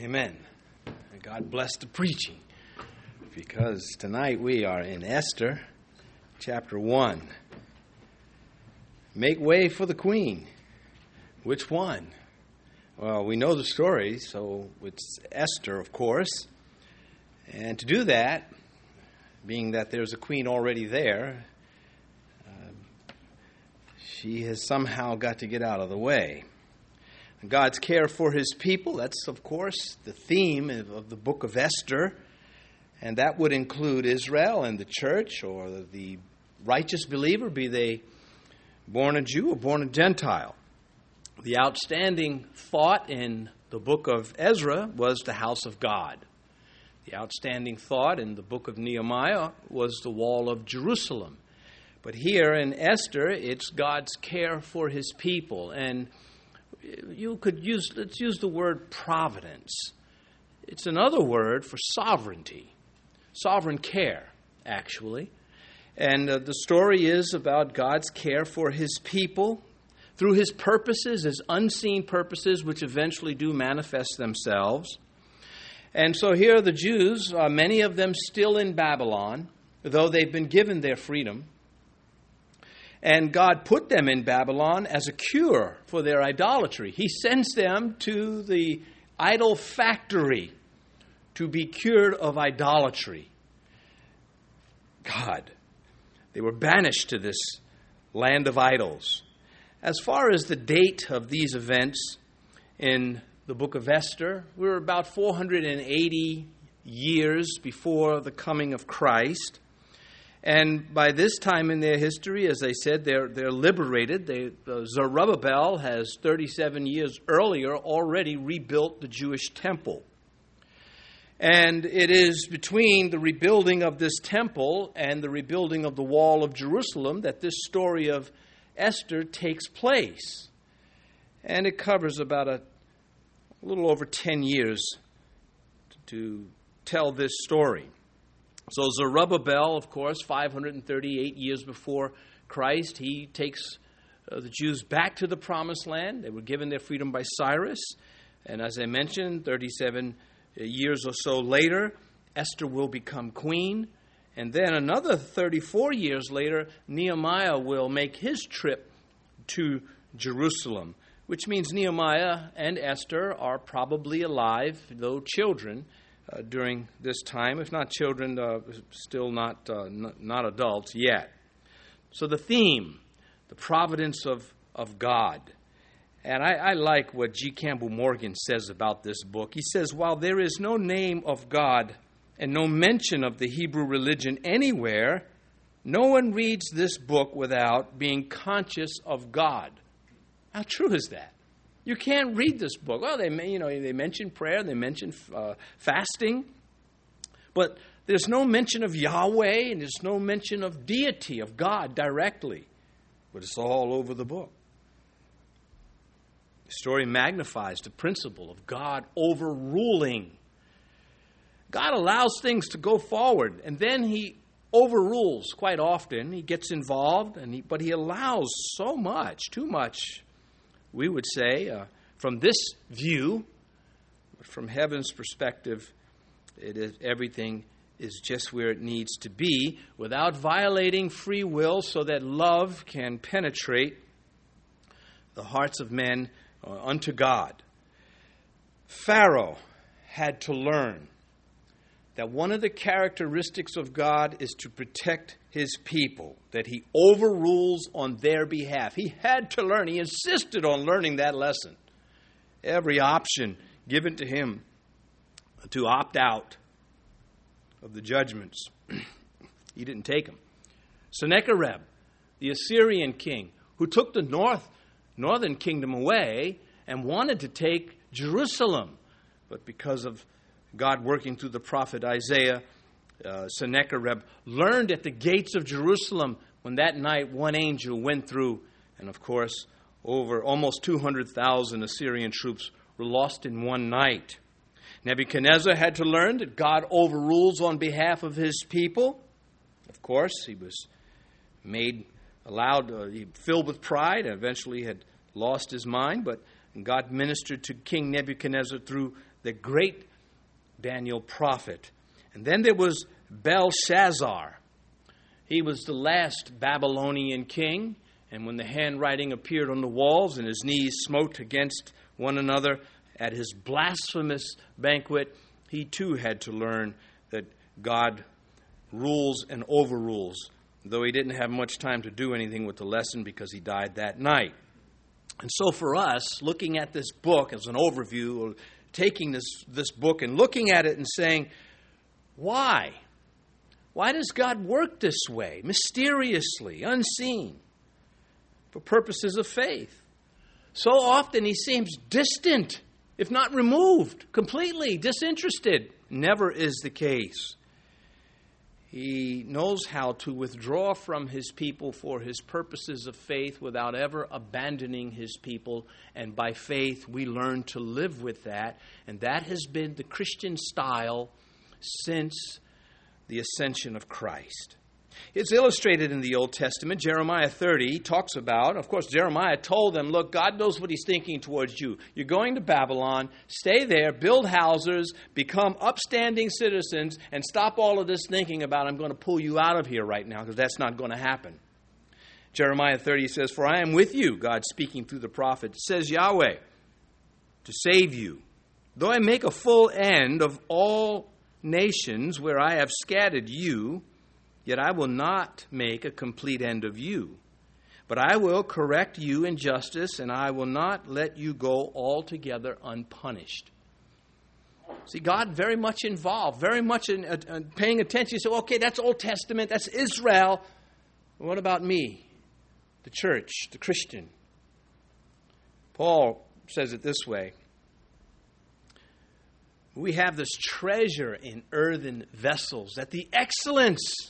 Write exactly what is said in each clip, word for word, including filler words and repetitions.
Amen. And God bless the preaching, because tonight we are in Esther, chapter one. Make way for the queen. Which one? Well, we know the story, so it's Esther, of course. And to do that, being that there's a queen already there, uh, she has somehow got to get out of the way. God's care for his people, that's, of course, the theme of the book of Esther. And that would include Israel and the church, or the righteous believer, be they born a Jew or born a Gentile. The outstanding thought in the book of Ezra was the house of God. The outstanding thought in the book of Nehemiah was the wall of Jerusalem. But here in Esther, it's God's care for his people. And you could use, let's use the word providence. It's another word for sovereignty. Sovereign care, actually. And uh, the story is about God's care for his people through his purposes, his unseen purposes, which eventually do manifest themselves. And so here are the Jews, uh, many of them still in Babylon, though they've been given their freedom. And God put them in Babylon as a cure for their idolatry. He sends them to the idol factory to be cured of idolatry. God, they were banished to this land of idols. As far as the date of these events in the book of Esther, we're about four hundred eighty years before the coming of Christ. And by this time in their history, as I said, they're they're liberated. They, uh, Zerubbabel has thirty-seven years earlier already rebuilt the Jewish temple. And it is between the rebuilding of this temple and the rebuilding of the wall of Jerusalem that this story of Esther takes place. And it covers about a, a little over ten years to tell this story. So Zerubbabel, of course, five hundred thirty-eight years before Christ, he takes uh, the Jews back to the Promised Land. They were given their freedom by Cyrus. And as I mentioned, thirty-seven years or so later, Esther will become queen. And then another thirty-four years later, Nehemiah will make his trip to Jerusalem, which means Nehemiah and Esther are probably alive, though children, Uh, during this time, if not children, uh, still not, uh, n- not adults yet. So the theme, the providence of, of God. And I, I like what G. Campbell Morgan says about this book. He says, while there is no name of God and no mention of the Hebrew religion anywhere, no one reads this book without being conscious of God. How true is that? You can't read this book. Well, they you know they mention prayer, they mention uh, fasting, but there's no mention of Yahweh, and there's no mention of deity, of God directly. But it's all over the book. The story magnifies the principle of God overruling. God allows things to go forward, and then he overrules quite often. He gets involved, and he, but he allows so much, too much, we would say, uh, from this view, from heaven's perspective, it is, everything is just where it needs to be without violating free will, so that love can penetrate the hearts of men uh, unto God. Pharaoh had to learn that one of the characteristics of God is to protect his people, that he overrules on their behalf. He had to learn. He insisted on learning that lesson. Every option given to him to opt out of the judgments, he didn't take them. Sennacherib, the Assyrian king, who took the north, northern kingdom away and wanted to take Jerusalem, but because of God working through the prophet Isaiah, uh, Sennacherib learned at the gates of Jerusalem when that night one angel went through, and of course, over almost two hundred thousand Assyrian troops were lost in one night. Nebuchadnezzar had to learn that God overrules on behalf of his people. Of course, he was made, allowed, uh, filled with pride, and eventually had lost his mind, but God ministered to King Nebuchadnezzar through the great Daniel prophet. And then there was Belshazzar. He was the last Babylonian king. And when the handwriting appeared on the walls and his knees smote against one another at his blasphemous banquet, he too had to learn that God rules and overrules, though he didn't have much time to do anything with the lesson because he died that night. And so for us, looking at this book as an overview, or taking this, this book and looking at it and saying, why? Why does God work this way, mysteriously, unseen, for purposes of faith? So often he seems distant, if not removed, completely disinterested. Never is the case. He knows how to withdraw from his people for his purposes of faith without ever abandoning his people. And by faith, we learn to live with that. And that has been the Christian style since the ascension of Christ. It's illustrated in the Old Testament. Jeremiah thirty talks about, of course, Jeremiah told them, look, God knows what he's thinking towards you. You're going to Babylon, stay there, build houses, become upstanding citizens, and stop all of this thinking about, I'm going to pull you out of here right now, because that's not going to happen. Jeremiah thirty says, for I am with you, God speaking through the prophet, says Yahweh, to save you. Though I make a full end of all nations where I have scattered you, yet I will not make a complete end of you. But I will correct you in justice, and I will not let you go altogether unpunished. See, God very much involved, very much in, uh, uh, paying attention. You say, okay, that's Old Testament, that's Israel. What about me, the church, the Christian? Paul says it this way. We have this treasure in earthen vessels, that the excellence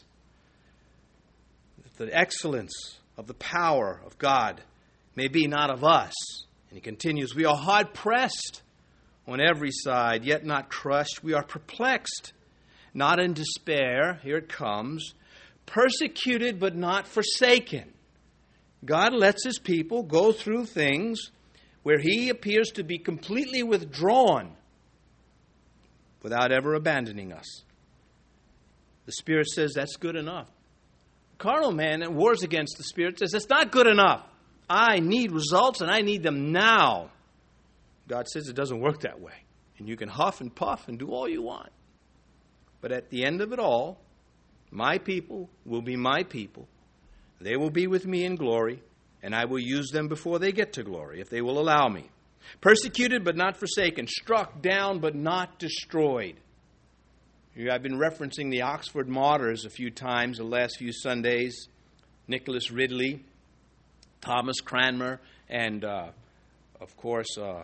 the excellence of the power of God may be not of us. And he continues, we are hard pressed on every side, yet not crushed. We are perplexed, not in despair. Here it comes. Persecuted, but not forsaken. God lets his people go through things where he appears to be completely withdrawn without ever abandoning us. The Spirit says that's good enough. Carnal man that wars against the Spirit says, it's not good enough. I need results and I need them now. God says it doesn't work that way. And you can huff and puff and do all you want. But at the end of it all, my people will be my people. They will be with me in glory, and I will use them before they get to glory, if they will allow me. Persecuted but not forsaken, struck down but not destroyed. I've been referencing the Oxford Martyrs a few times the last few Sundays. Nicholas Ridley, Thomas Cranmer, and, uh, of course, uh,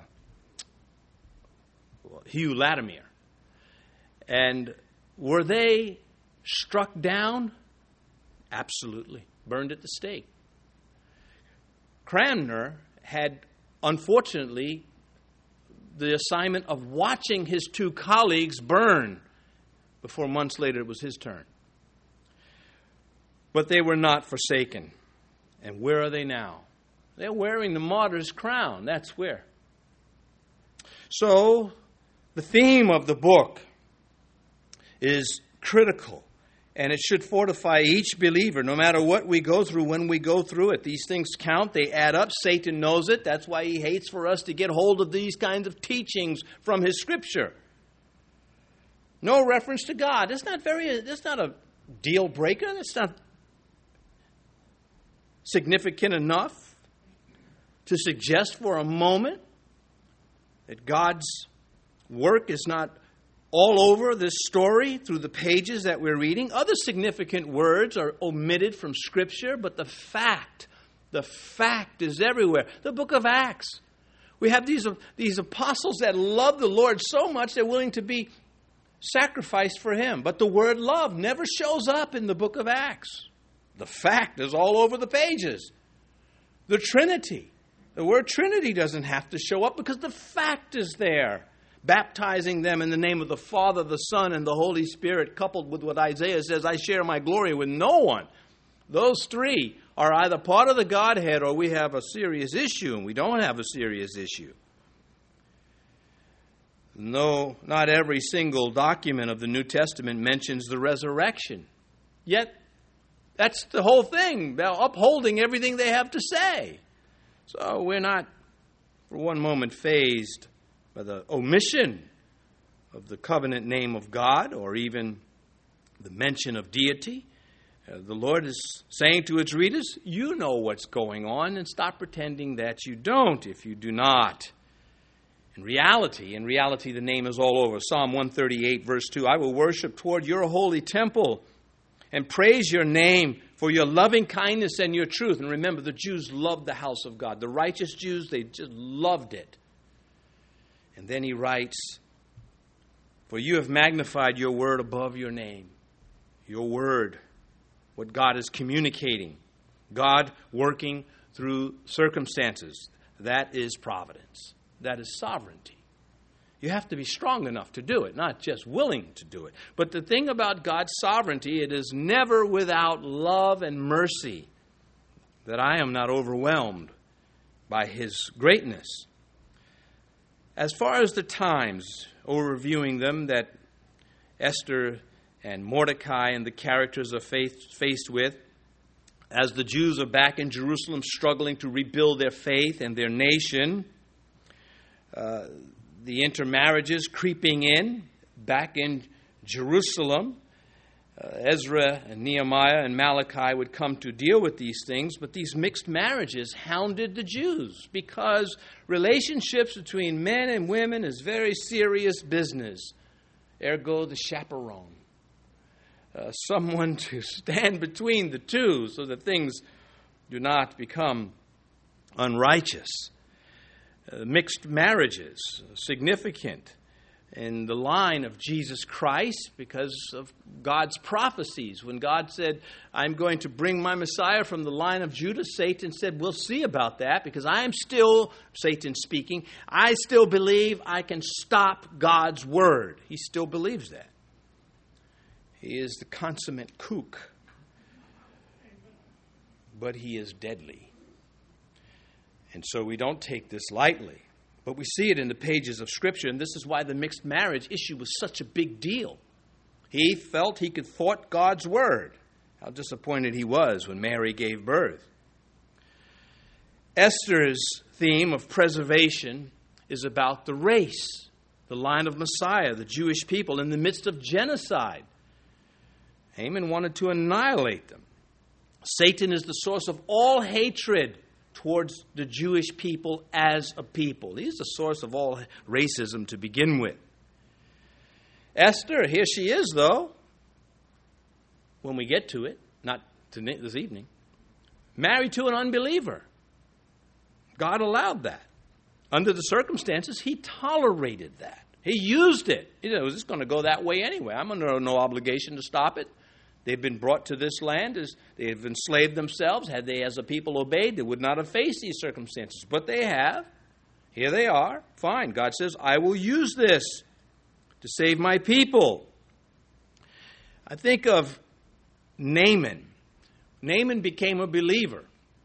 Hugh Latimer. And were they struck down? Absolutely. Burned at the stake. Cranmer had, unfortunately, the assignment of watching his two colleagues burn before months later it was his turn. But they were not forsaken. And where are they now? They're wearing the martyr's crown. That's where. So, the theme of the book is critical. And it should fortify each believer, no matter what we go through, when we go through it. These things count. They add up. Satan knows it. That's why he hates for us to get hold of these kinds of teachings from his Scripture. No reference to God. That's not very. That's not a deal breaker. That's not significant enough to suggest for a moment that God's work is not all over this story through the pages that we're reading. Other significant words are omitted from Scripture, but the fact, the fact is everywhere. The book of Acts. We have these, these apostles that love the Lord so much they're willing to be sacrificed for him. But the word love never shows up in the book of Acts. The fact is all over the pages. The Trinity. The word Trinity doesn't have to show up because the fact is there. Baptizing them in the name of the Father, the Son, and the Holy Spirit, coupled with what Isaiah says, I share my glory with no one. Those three are either part of the Godhead or we have a serious issue, and we don't have a serious issue. No, not every single document of the New Testament mentions the resurrection. Yet, that's the whole thing. They're upholding everything they have to say. So we're not for one moment fazed by the omission of the covenant name of God or even the mention of deity. Uh, the Lord is saying to its readers, you know what's going on, and stop pretending that you don't if you do not. In reality, in reality, the name is all over. Psalm one thirty-eight, verse two, I will worship toward your holy temple and praise your name for your loving kindness and your truth. And remember, the Jews loved the house of God. The righteous Jews, they just loved it. And then he writes, for you have magnified your word above your name. Your word, what God is communicating. God working through circumstances. That is providence. That is sovereignty. You have to be strong enough to do it, not just willing to do it. But the thing about God's sovereignty, it is never without love and mercy, that I am not overwhelmed by his greatness. As far as the times, overviewing them, that Esther and Mordecai and the characters are faced with, as the Jews are back in Jerusalem struggling to rebuild their faith and their nation, uh, the intermarriages creeping in back in Jerusalem. Uh, Ezra and Nehemiah and Malachi would come to deal with these things, but these mixed marriages hounded the Jews because relationships between men and women is very serious business. Ergo, the chaperone. Uh, someone to stand between the two so that things do not become unrighteous. Uh, mixed marriages, significant in the line of Jesus Christ because of God's prophecies. When God said, I'm going to bring my Messiah from the line of Judah, Satan said, we'll see about that because I am still, Satan speaking, I still believe I can stop God's word. He still believes that. He is the consummate kook, but he is deadly. And so we don't take this lightly. But we see it in the pages of Scripture, and this is why the mixed marriage issue was such a big deal. He felt he could thwart God's word. How disappointed he was when Mary gave birth. Esther's theme of preservation is about the race, the line of Messiah, the Jewish people, in the midst of genocide. Haman wanted to annihilate them. Satan is the source of all hatred towards the Jewish people as a people. He's the source of all racism to begin with. Esther, here she is, though, when we get to it, not this evening, married to an unbeliever. God allowed that. Under the circumstances, he tolerated that. He used it. You know, it was just going to go that way anyway. I'm under no obligation to stop it. They've been brought to this land as they have enslaved themselves. Had they as a people obeyed, they would not have faced these circumstances. But they have. Here they are. Fine. God says, I will use this to save my people. I think of Naaman. Naaman became a believer.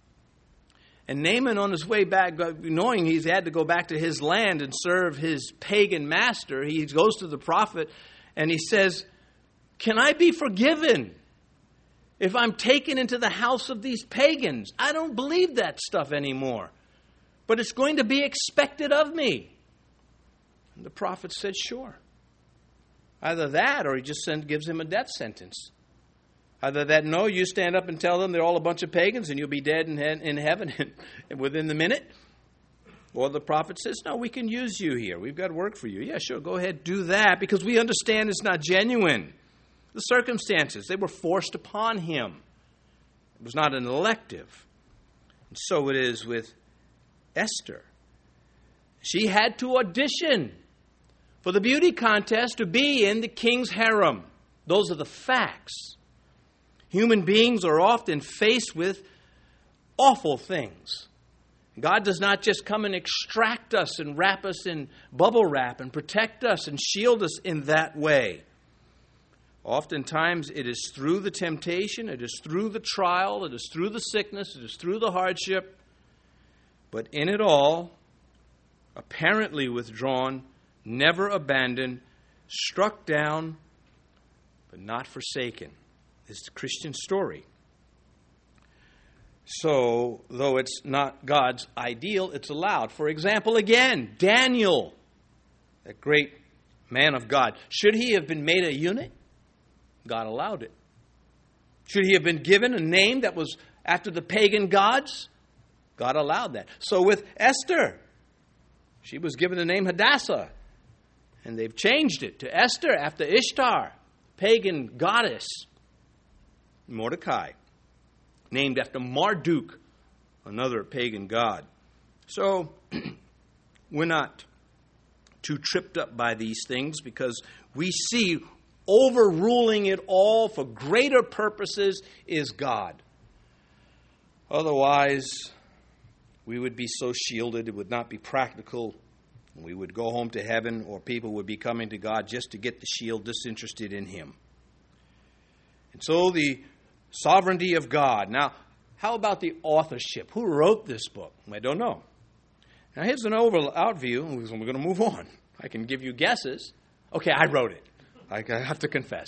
And Naaman, on his way back, knowing he's had to go back to his land and serve his pagan master, he goes to the prophet and he says, can I be forgiven if I'm taken into the house of these pagans? I don't believe that stuff anymore. But it's going to be expected of me. And the prophet said, sure. Either that or he just send, gives him a death sentence. Either that, no, you stand up and tell them they're all a bunch of pagans and you'll be dead in, he- in heaven within the minute. Or the prophet says, no, we can use you here. We've got work for you. Yeah, sure, go ahead, do that because we understand it's not genuine. The circumstances, they were forced upon him. It was not an elective. And so it is with Esther. She had to audition for the beauty contest to be in the king's harem. Those are the facts. Human beings are often faced with awful things. God does not just come and extract us and wrap us in bubble wrap and protect us and shield us in that way. Oftentimes it is through the temptation, it is through the trial, it is through the sickness, it is through the hardship. But in it all, apparently withdrawn, never abandoned, struck down, but not forsaken. This is the Christian story. So, though it's not God's ideal, it's allowed. For example, again, Daniel, that great man of God. Should he have been made a eunuch? God allowed it. Should he have been given a name that was after the pagan gods? God allowed that. So with Esther, she was given the name Hadassah. And they've changed it to Esther after Ishtar, pagan goddess. Mordecai, named after Marduk, another pagan god. So we're not too tripped up by these things because we see overruling it all for greater purposes is God. Otherwise, we would be so shielded, it would not be practical. We would go home to heaven, or people would be coming to God just to get the shield, disinterested in Him. And so the sovereignty of God. Now, how about the authorship? Who wrote this book? I don't know. Now, here's an over-out view. We're going to move on. I can give you guesses. Okay, I wrote it. I have to confess.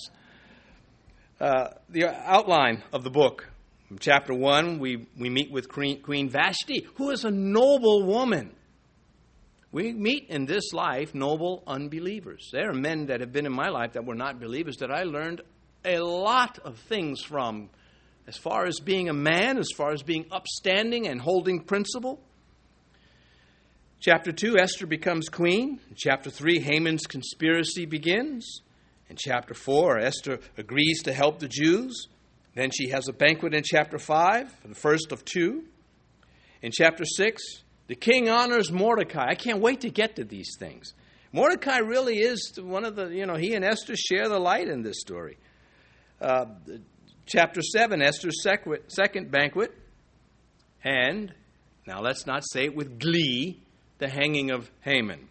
Uh, the outline of the book. In chapter one, we, we meet with Queen, Queen Vashti, who is a noble woman. We meet in this life noble unbelievers. There are men that have been in my life that were not believers that I learned a lot of things from, as far as being a man, as far as being upstanding and holding principle. Chapter two, Esther becomes queen. In chapter three, Haman's conspiracy begins. In chapter four, Esther agrees to help the Jews. Then she has a banquet in chapter five, the first of two. In chapter six, the king honors Mordecai. I can't wait to get to these things. Mordecai really is one of the, you know, he and Esther share the light in this story. Uh, chapter seven, Esther's second banquet. And, now let's not say it with glee, the hanging of Haman.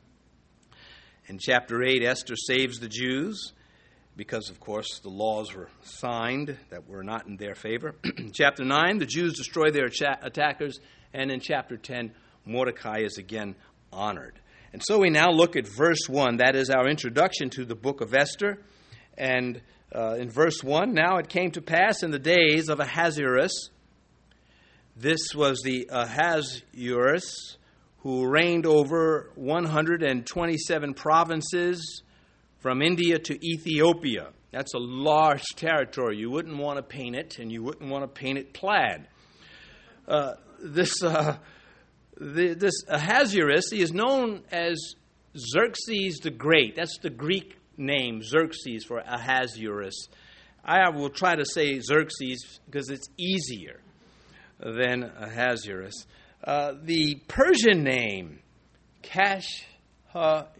In chapter eight, Esther saves the Jews because, of course, the laws were signed that were not in their favor. Chapter nine, the Jews destroy their cha- attackers. And in chapter ten, Mordecai is again honored. And so we now look at verse one. That is our introduction to the book of Esther. And uh, in verse one, now it came to pass in the days of Ahasuerus. This was the Ahasuerus who reigned over one hundred twenty-seven provinces from India to Ethiopia. That's a large territory. You wouldn't want to paint it, and you wouldn't want to paint it plaid. Uh, this uh, the, this Ahasuerus, he is known as Xerxes the Great. That's the Greek name, Xerxes, for Ahasuerus. I will try to say Xerxes because it's easier than Ahasuerus. Uh, the Persian name, Kashyarshan,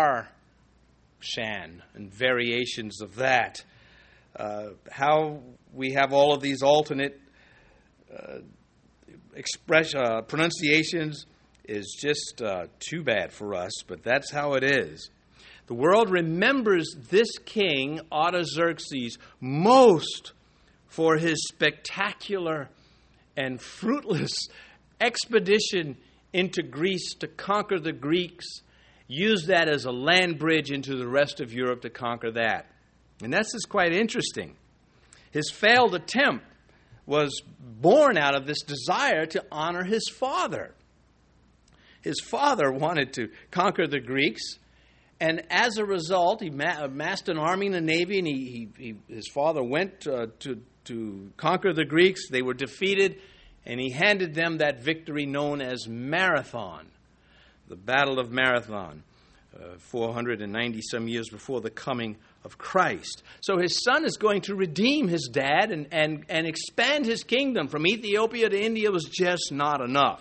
and variations of that. Uh, how we have all of these alternate uh, express uh, pronunciations is just uh, too bad for us, but that's how it is. The world remembers this king, Artaxerxes, most for his spectacular and fruitless expedition into Greece to conquer the Greeks, used that as a land bridge into the rest of Europe to conquer that. And that's just quite interesting. His failed attempt was born out of this desire to honor his father. His father wanted to conquer the Greeks, and as a result, he amassed an army and a navy, and he, he, he, his father went uh, to, to conquer the Greeks. They were defeated, and he handed them that victory known as Marathon, the Battle of Marathon, uh, four hundred ninety some years before the coming of Christ. So his son is going to redeem his dad and, and, and expand his kingdom from Ethiopia to India was just not enough.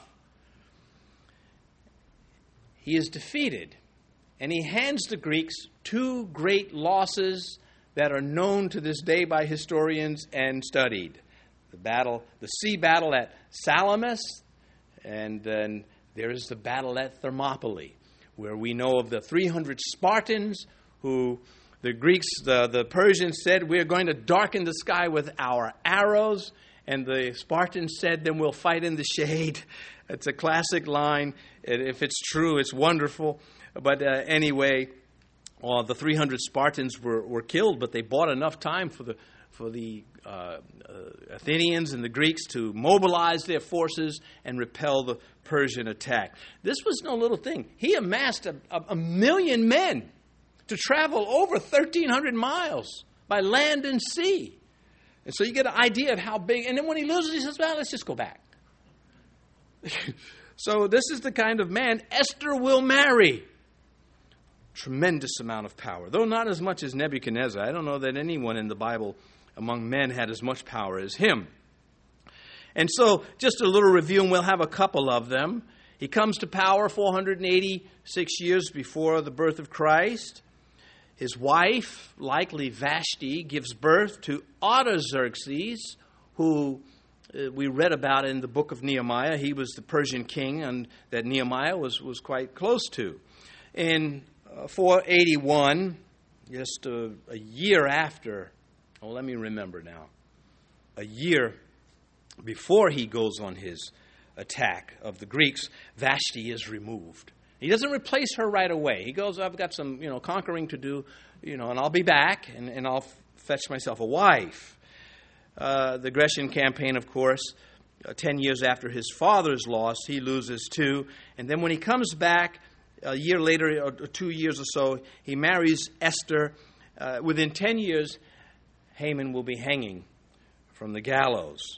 He is defeated, and he hands the Greeks two great losses that are known to this day by historians and studied. The battle, the sea battle at Salamis, and then there is the battle at Thermopylae, where we know of the three hundred Spartans who the Greeks, the, the Persians said, we're going to darken the sky with our arrows. And the Spartans said, then we'll fight in the shade. It's a classic line. If it's true, it's wonderful. But uh, anyway, uh, the three hundred Spartans were, were killed, but they bought enough time for the for the uh, uh, Athenians and the Greeks to mobilize their forces and repel the Persian attack. This was no little thing. He amassed a, a, a million men to travel over thirteen hundred miles by land and sea. And so you get an idea of how big. And then when he loses, he says, well, let's just go back. So this is the kind of man Esther will marry. Tremendous amount of power, though not as much as Nebuchadnezzar. I don't know that anyone in the Bible among men had as much power as him. And so just a little review, and we'll have a couple of them. He comes to power four hundred eighty-six years before the birth of Christ. His wife, likely Vashti, gives birth to Artaxerxes, who uh, we read about in the book of Nehemiah. He was the Persian king and that Nehemiah was, was quite close to. In uh, four eighty-one, just a, a year after, oh, let me remember now, a year before he goes on his attack of the Greeks, Vashti is removed. He doesn't replace her right away. He goes, I've got some, you know, conquering to do, you know, and I'll be back, and, and I'll f- fetch myself a wife. Uh, the Grecian campaign, of course, uh, ten years after his father's loss, he loses too. And then when he comes back, a year later, or two years or so, he marries Esther. Uh, within ten years, Haman will be hanging from the gallows.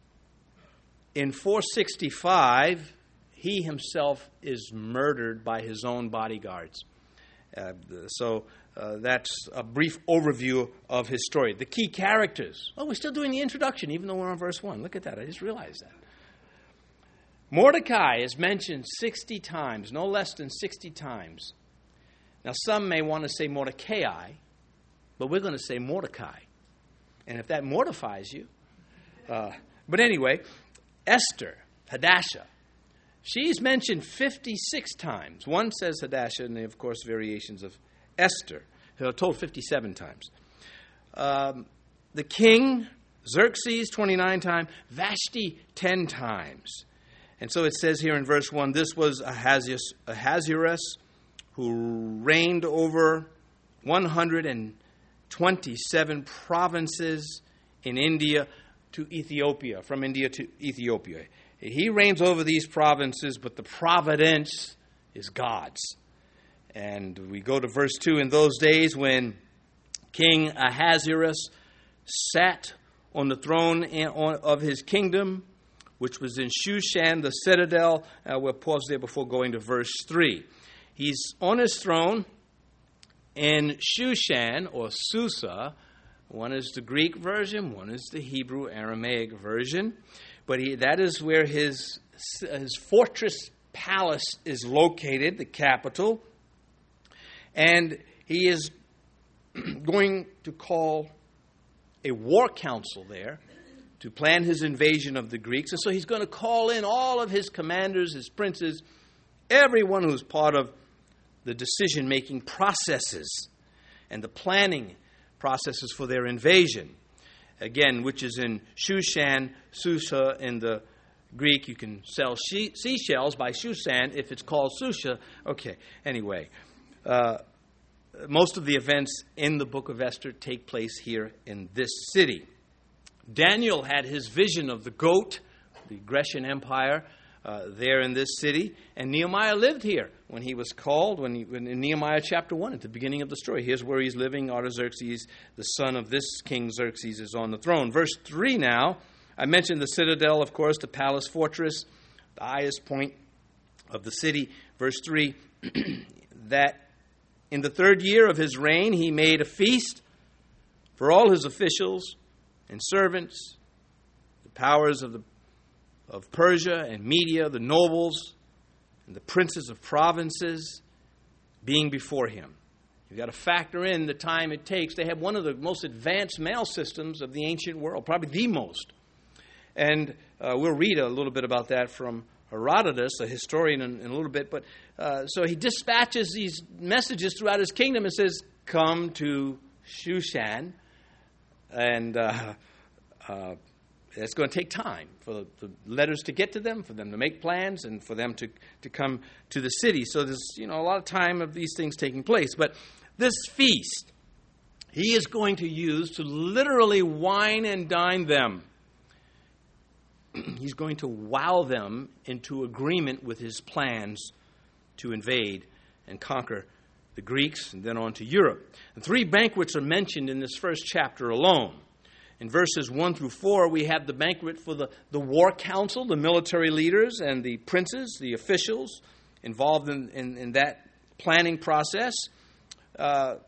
In four sixty-five, he himself is murdered by his own bodyguards. Uh, so uh, that's a brief overview of his story. The key characters. Oh, we're still doing the introduction, even though we're on verse one. Look at that. I just realized that. Mordecai is mentioned sixty times, no less than sixty times. Now, some may want to say Mordecai, but we're going to say Mordecai. And if that mortifies you. Uh, but anyway, Esther, Hadassah. She's mentioned fifty-six times. One says Hadassah, and of course variations of Esther. They're told fifty-seven times. Um, the king, Xerxes, twenty-nine times. Vashti, ten times. And so it says here in verse one, this was Ahasuerus, Ahasuerus who reigned over one hundred twenty-seven provinces in India to Ethiopia, from India to Ethiopia. He reigns over these provinces, but the providence is God's. And we go to verse two. In those days when King Ahasuerus sat on the throne of his kingdom, which was in Shushan, the citadel. Uh, we'll pause there before going to verse three. He's on his throne in Shushan, or Susa. One is the Greek version, one is the Hebrew Aramaic version. But he, that is where his, his fortress palace is located, the capital. And he is going to call a war council there to plan his invasion of the Greeks. And so he's going to call in all of his commanders, his princes, everyone who's part of the decision-making processes and the planning processes for their invasion. Again, which is in Shushan, Susa in the Greek. You can sell she- seashells by Shushan if it's called Susa. Okay, anyway. Uh, most of the events in the book of Esther take place here in this city. Daniel had his vision of the goat, the Grecian Empire, uh, there in this city. And Nehemiah lived here when he was called, when, he, when in Nehemiah chapter one, at the beginning of the story. Here's where he's living. Artaxerxes, the son of this king Xerxes, is on the throne. Verse three now, I mentioned the citadel, of course, the palace fortress, the highest point of the city. Verse three, that in the third year of his reign, he made a feast for all his officials and servants, the powers of the of Persia and Media, the nobles and the princes of provinces being before him. You've got to factor in the time it takes. They have one of the most advanced mail systems of the ancient world, probably the most. And uh, we'll read a little bit about that from Herodotus, a historian, in, in a little bit. But uh, so he dispatches these messages throughout his kingdom and says, come to Shushan. And uh, uh, it's going to take time for the, the letters to get to them, for them to make plans, and for them to, to come to the city. So there's, you know, a lot of time of these things taking place. But this feast, he is going to use to literally wine and dine them. He's going to wow them into agreement with his plans to invade and conquer the Greeks and then on to Europe. The three banquets are mentioned in this first chapter alone. In verses one through four, we have the banquet for the, the war council, the military leaders and the princes, the officials involved in, in, in that planning process. Uh,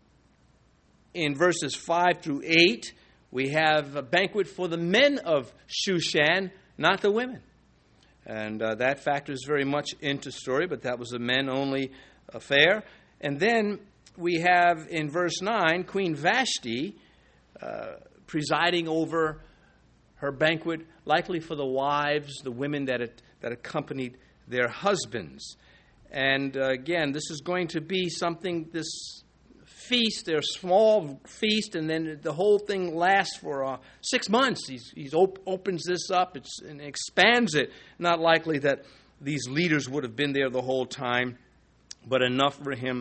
in verses five through eight, we have a banquet for the men of Shushan, not the women. And uh, that factors very much into story, but that was a men-only affair. And then we have in verse nine, Queen Vashti uh, presiding over her banquet, likely for the wives, the women that it, that accompanied their husbands. And uh, again, this is going to be something, this feast, their small feast, and then the whole thing lasts for uh, six months. He's, he's op- opens this up it's, and expands it. Not likely that these leaders would have been there the whole time, but enough for him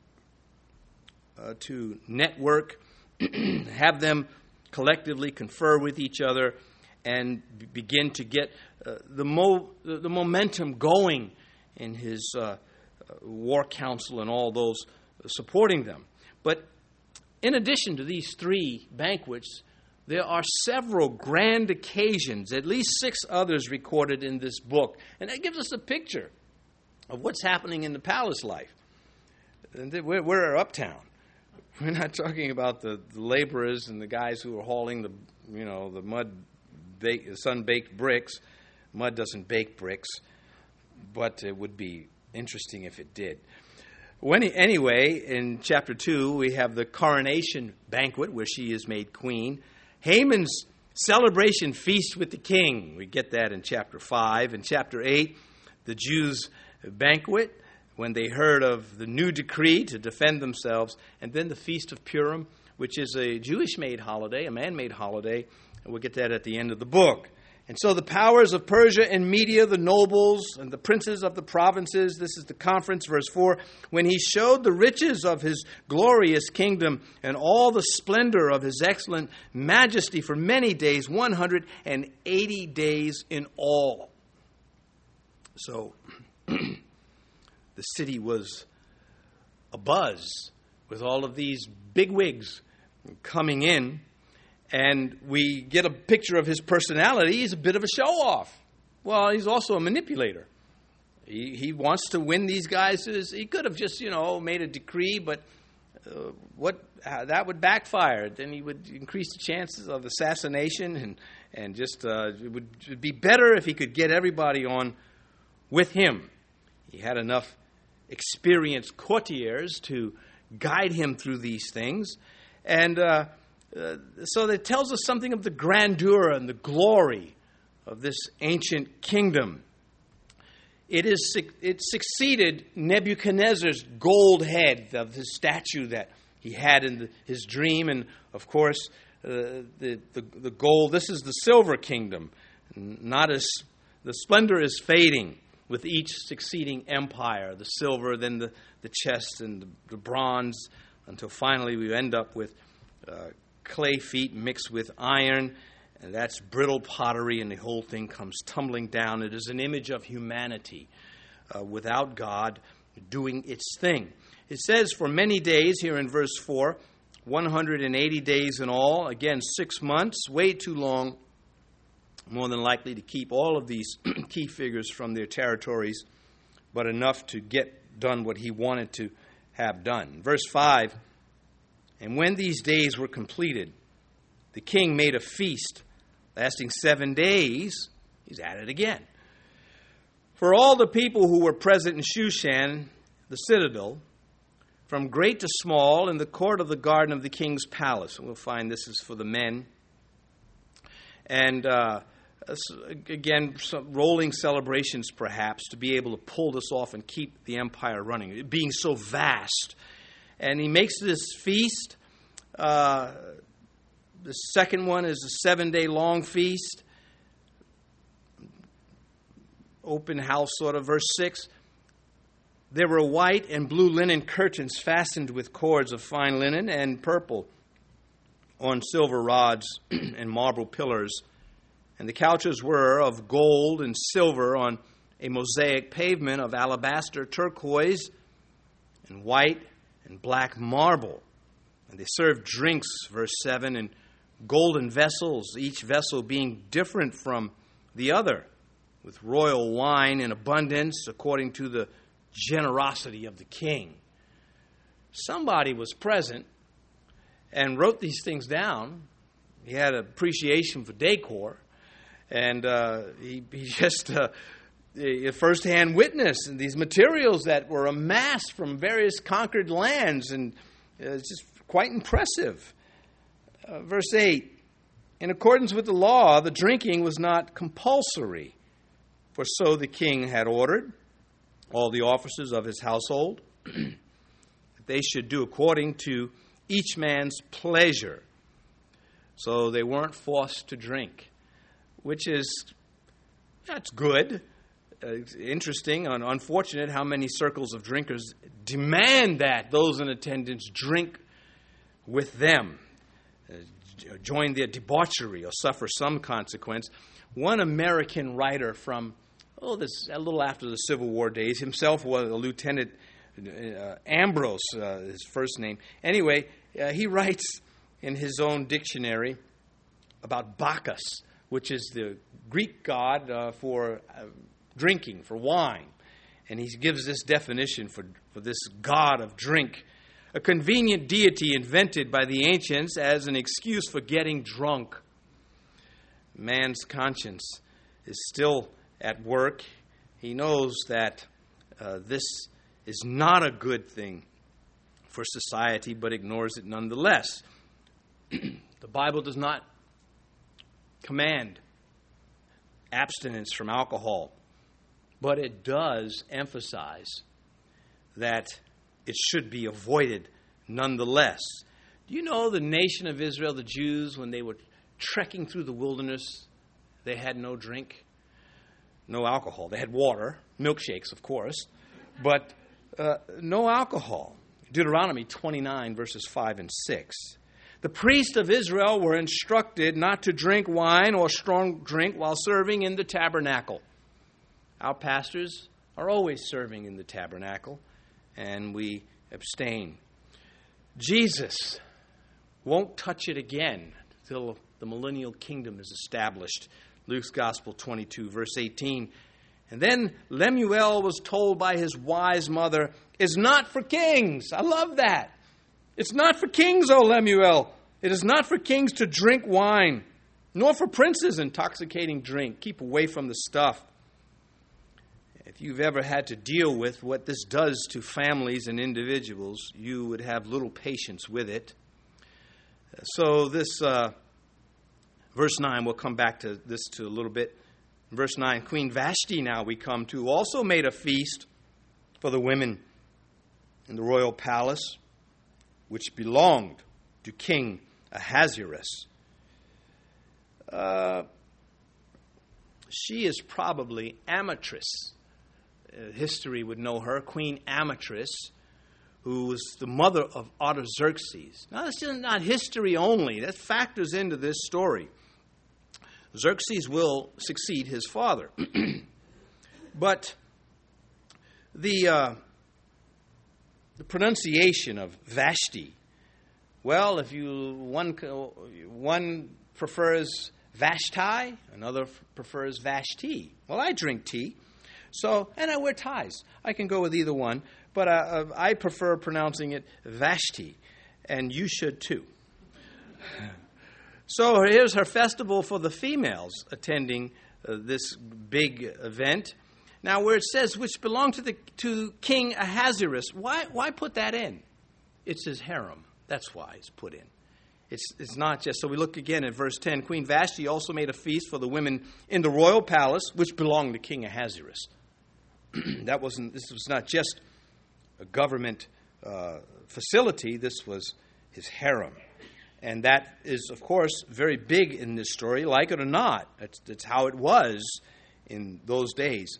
uh, to network, have them collectively confer with each other, and b- begin to get uh, the, mo- the, the momentum going in his uh, uh, war council and all those supporting them. But in addition to these three banquets, there are several grand occasions, at least six others recorded in this book. And that gives us a picture of what's happening in the palace life. And we're, we're uptown. We're not talking about the, the laborers and the guys who are hauling the, you know, the mud, bake, sun-baked bricks. Mud doesn't bake bricks, but it would be interesting if it did. When, anyway, in chapter two, we have the coronation banquet where she is made queen. Haman's celebration feast with the king. We get that in chapter five. In chapter eight, the Jews' banquet when they heard of the new decree to defend themselves. And then the Feast of Purim, which is a Jewish-made holiday, a man-made holiday. And we'll get that at the end of the book. And so the powers of Persia and Media, the nobles and the princes of the provinces, this is the conference, verse four, when he showed the riches of his glorious kingdom and all the splendor of his excellent majesty for many days, one hundred eighty days in all. So the city was abuzz with all of these bigwigs coming in. And we get a picture of his personality. He's a bit of a show-off. Well, he's also a manipulator. He, he wants to win these guys. He could have just, you know, made a decree, but uh, what uh, that would backfire. Then he would increase the chances of assassination, and and just uh, it would it'd be better if he could get everybody on with him. He had enough experienced courtiers to guide him through these things, and. Uh, Uh, so that tells us something of the grandeur and the glory of this ancient kingdom. It is it succeeded Nebuchadnezzar's gold head of the statue that he had in the, his dream, and of course uh, the, the the gold. This is the silver kingdom. Not as the splendor is fading with each succeeding empire. The silver, then the the chest, and the, the bronze, until finally we end up with. Uh, clay feet mixed with iron, and that's brittle pottery, and the whole thing comes tumbling down. It is an image of humanity uh, without God doing its thing. It says for many days here in verse four, one hundred eighty days in all, again six months, way too long, more than likely to keep all of these key figures from their territories, but enough to get done what he wanted to have done. Verse five, and when these days were completed, the king made a feast lasting seven days. He's at it again. For all the people who were present in Shushan, the citadel, from great to small, in the court of the garden of the king's palace. And we'll find this is for the men. And uh, again, some rolling celebrations perhaps to be able to pull this off and keep the empire running, it being so vast. And he makes this feast uh, the second one is a seven-day long feast. Open house sort of. Verse six. There were white and blue linen curtains fastened with cords of fine linen and purple on silver rods and marble pillars. And the couches were of gold and silver on a mosaic pavement of alabaster, turquoise, and white and black marble. And they served drinks, verse seven, in golden vessels, each vessel being different from the other, with royal wine in abundance according to the generosity of the king. Somebody was present and wrote these things down. He had appreciation for decor, and uh, he, he just uh, a first-hand witness in these materials that were amassed from various conquered lands, and uh, it's just quite impressive. Uh, verse eight, in accordance with the law, the drinking was not compulsory, for so the king had ordered all the officers of his household, that they should do according to each man's pleasure. So they weren't forced to drink, which is, that's good. Uh, it's interesting and unfortunate how many circles of drinkers demand that those in attendance drink with them, uh, join their debauchery or suffer some consequence. One American writer from Oh, this a little after the Civil War days. Himself was a Lieutenant uh, Ambrose, uh, his first name. Anyway, uh, he writes in his own dictionary about Bacchus, which is the Greek god uh, for uh, drinking, for wine. And he gives this definition for, for this god of drink: a convenient deity invented by the ancients as an excuse for getting drunk. Man's conscience is still at work. He knows that uh, this is not a good thing for society, but ignores it nonetheless. The Bible does not command abstinence from alcohol, but it does emphasize that it should be avoided nonetheless. Do you know the nation of Israel, the Jews, when they were trekking through the wilderness, they had no drink? No alcohol. They had water, milkshakes, of course, but uh, no alcohol. Deuteronomy twenty-nine, verses five and six. The priests of Israel were instructed not to drink wine or strong drink while serving in the tabernacle. Our pastors are always serving in the tabernacle, and we abstain. Jesus won't touch it again until the millennial kingdom is established. Luke's Gospel twenty-two, verse eighteen. And then Lemuel was told by his wise mother, "It's not for kings." I love that. It's not for kings, O Lemuel. It is not for kings to drink wine, nor for princes intoxicating drink. Keep away from the stuff. If you've ever had to deal with what this does to families and individuals, you would have little patience with it. So this... Uh, Verse nine, we'll come back to this to a little bit. Verse nine, Queen Vashti now we come to, also made a feast for the women in the royal palace, which belonged to King Ahasuerus. Uh, she is probably Amatrice. Uh, history would know her, Queen Amatrice, who was the mother of Artaxerxes. Now, this is not history only. That factors into this story. Xerxes will succeed his father. But the, uh, the pronunciation of Vashti, well, if you one, one prefers Vashti, another prefers Vashti. Well, I drink tea, so and I wear ties. I can go with either one. But uh, I prefer pronouncing it Vashti, and you should too. So here's her festival for the females attending uh, this big event. Now, where it says, which belonged to the to King Ahasuerus, why why put that in? It's his harem. That's why it's put in. It's it's not just, so we look again at verse ten. Queen Vashti also made a feast for the women in the royal palace, which belonged to King Ahasuerus. That wasn't, this was not just a government uh, facility. This was his harem. And that is, of course, very big in this story, like it or not. That's, that's how it was in those days.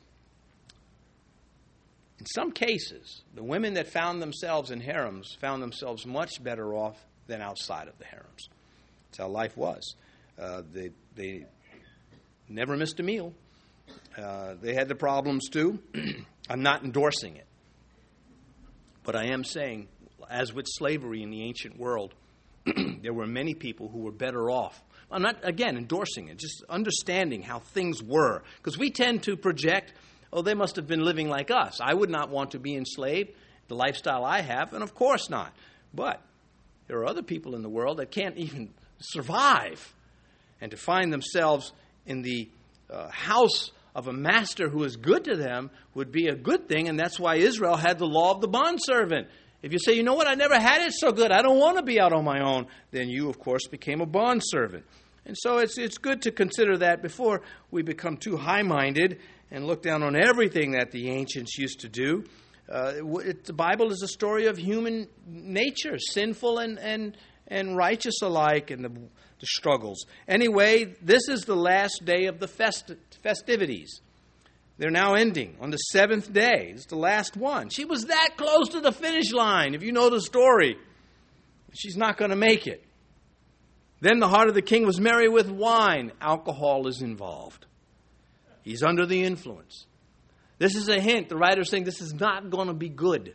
In some cases, the women that found themselves in harems found themselves much better off than outside of the harems. That's how life was. Uh, they, they never missed a meal. Uh, they had the problems too. I'm not endorsing it. But I am saying, as with slavery in the ancient world, there were many people who were better off. I'm not, again, endorsing it, just understanding how things were. Because we tend to project, oh, they must have been living like us. I would not want to be enslaved, the lifestyle I have, and of course not. But there are other people in the world that can't even survive. And to find themselves in the uh, house of a master who is good to them would be a good thing, and that's why Israel had the law of the bondservant. If you say, you know what, I never had it so good, I don't want to be out on my own, then you, of course, became a bondservant. And so it's it's good to consider that before we become too high-minded and look down on everything that the ancients used to do. Uh, it, the Bible is a story of human nature, sinful and, and, and righteous alike, and the, the struggles. Anyway, this is the last day of the festi- festivities. They're now ending on the seventh day. It's the last one. She was that close to the finish line, if you know the story. She's not going to make it. Then the heart of the king was merry with wine. Alcohol is involved. He's under the influence. This is a hint. The writer's saying this is not going to be good.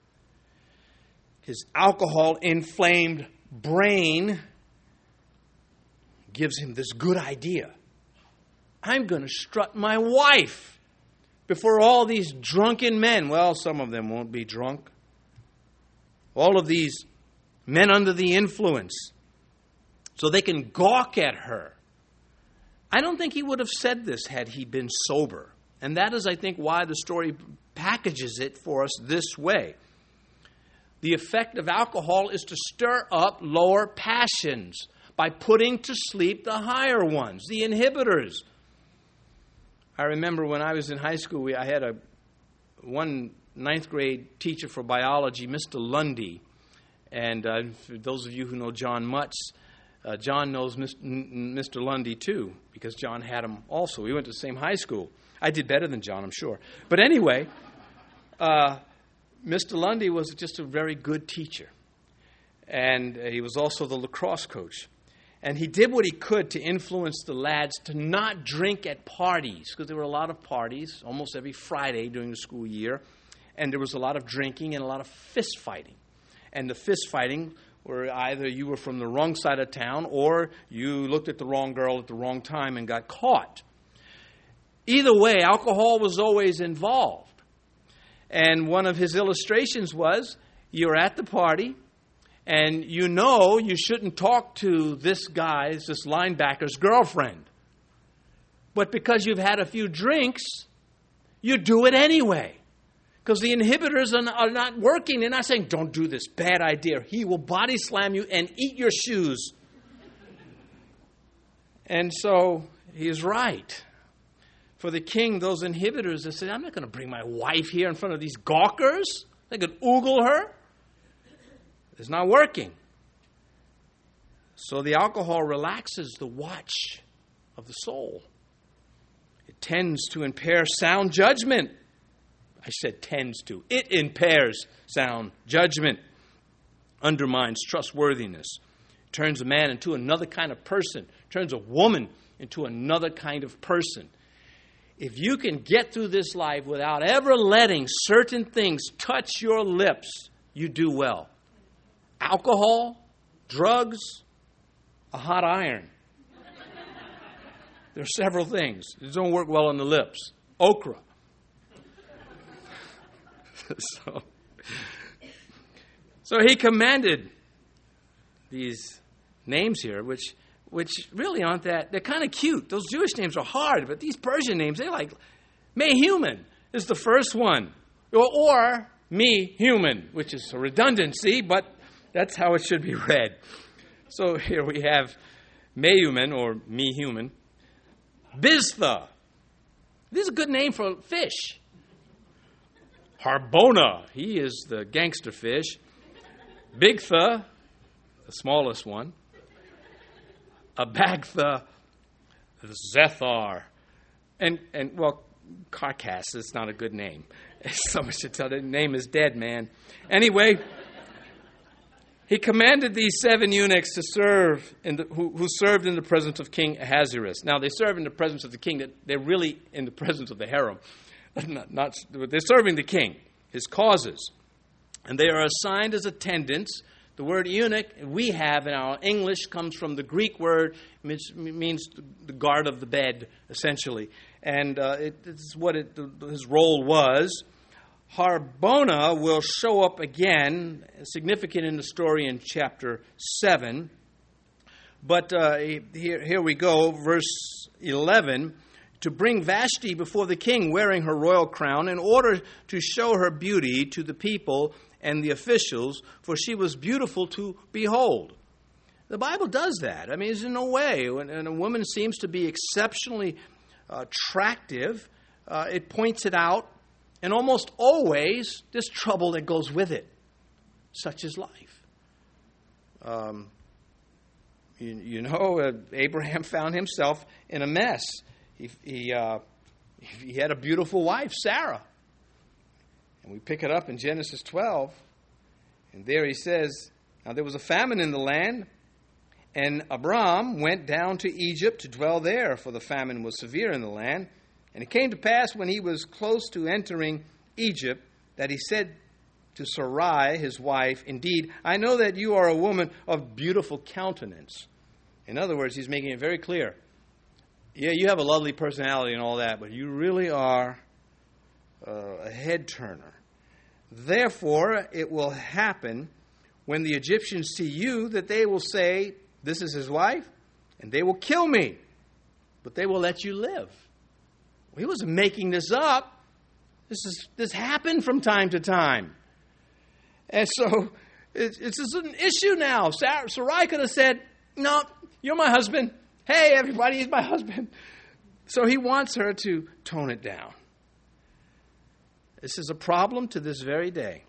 His alcohol-inflamed brain gives him this good idea. I'm going to strut my wife before all these drunken men. Well, some of them won't be drunk. All of these men under the influence. So they can gawk at her. I don't think he would have said this had he been sober. And that is, I think, why the story packages it for us this way. The effect of alcohol is to stir up lower passions by putting to sleep the higher ones, the inhibitors. I remember when I was in high school, we, I had a one ninth grade teacher for biology, Mister Lundy. And uh, for those of you who know John Mutz, uh, John knows Mister Lundy too, because John had him also. We went to the same high school. I did better than John, I'm sure. But anyway, uh, Mister Lundy was just a very good teacher. And uh, he was also the lacrosse coach. And he did what he could to influence the lads to not drink at parties, because there were a lot of parties almost every Friday during the school year. And there was a lot of drinking and a lot of fist fighting. And the fist fighting were either you were from the wrong side of town or you looked at the wrong girl at the wrong time and got caught. Either way, alcohol was always involved. And one of his illustrations was, you're at the party, and you know you shouldn't talk to this guy's, this linebacker's girlfriend. But because you've had a few drinks, you do it anyway. Because the inhibitors are not, are not working. They're not saying, don't do this, bad idea. He will body slam you and eat your shoes. And so he is right. For the king, those inhibitors, they said, I'm not going to bring my wife here in front of these gawkers. They could oogle her. It's not working. So the alcohol relaxes the watch of the soul. It tends to impair sound judgment. I said tends to. It impairs sound judgment, undermines trustworthiness, turns a man into another kind of person, turns a woman into another kind of person. If you can get through this life without ever letting certain things touch your lips, you do well. Alcohol, drugs, a hot iron. There are several things. It don't work well on the lips. Okra. so, so he commanded these names here, which which really aren't that, they're kind of cute. Those Jewish names are hard, but these Persian names, they're like, Mehuman is the first one. Or, or Me-Human, which is a redundancy, but that's how it should be read. So here we have Mehuman, or Me-Human. Biztha. This is a good name for fish. Harbona. He is the gangster fish. Bigtha, the smallest one. Abagtha, Zethar, and, and well, Carcass is not a good name. Someone should tell the name is dead, man. Anyway, he commanded these seven eunuchs to serve, in the, who, who served in the presence of King Ahasuerus. Now, they serve in the presence of the king. They're really in the presence of the harem. Not, not, they're serving the king, his causes. And they are assigned as attendants. The word eunuch we have in our English comes from the Greek word, which means the guard of the bed, essentially. And uh, it, it's what it, his role was. Harbona will show up again, significant in the story in chapter seven. But uh, here, here we go, verse eleven. To bring Vashti before the king wearing her royal crown in order to show her beauty to the people and the officials, for she was beautiful to behold. The Bible does that. I mean, there's no way. When a woman seems to be exceptionally uh, attractive, uh, it points it out. And almost always, there's trouble that goes with it. Such is life. Um, you, you know, uh, Abraham found himself in a mess. He, he, uh, he had a beautiful wife, Sarah. And we pick it up in Genesis twelve. And there he says, now there was a famine in the land, and Abram went down to Egypt to dwell there, for the famine was severe in the land. And it came to pass when he was close to entering Egypt that he said to Sarai, his wife, indeed, I know that you are a woman of beautiful countenance. In other words, he's making it very clear. Yeah, you have a lovely personality and all that, but you really are uh, a head turner. Therefore, it will happen when the Egyptians see you that they will say, this is his wife, and they will kill me, but they will let you live. He wasn't making this up. This is this happened from time to time. And so it's, it's an issue now. Sarai could have said, no, you're my husband. Hey, everybody, he's my husband. So he wants her to tone it down. This is a problem to this very day.